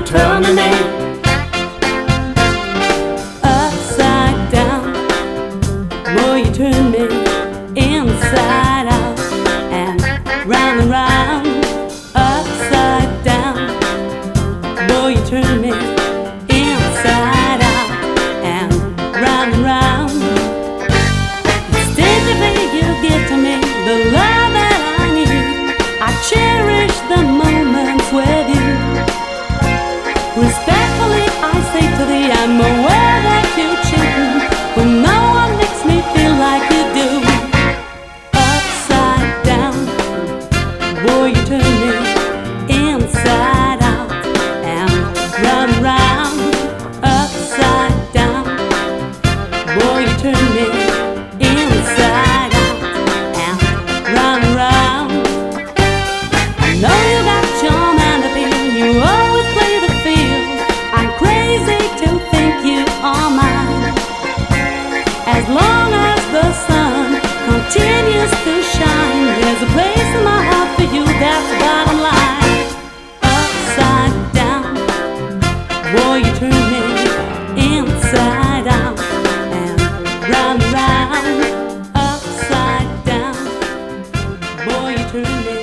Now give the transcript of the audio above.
turning me upside down. Boy, you turn me inside out and round and round. Upside down. Boy, you turn me inside out and round and round. Instinctively you give to me the love that I need. I cherish the moments with you. Respectfully I say to thee, I'm aware that you change when no one makes me feel like you do. Upside down, boy, you turn me inside out and round and round. Upside down, boy, you turn me inside out and round and round. I know you got charm and appeal, you always play the field. I'm crazy to think you are mine. As long as the sun continues to shine, there's a place in my heart for you, that's the bottom line. Upside down, boy, you turn me inside out and round and round. Upside down, boy, you turn me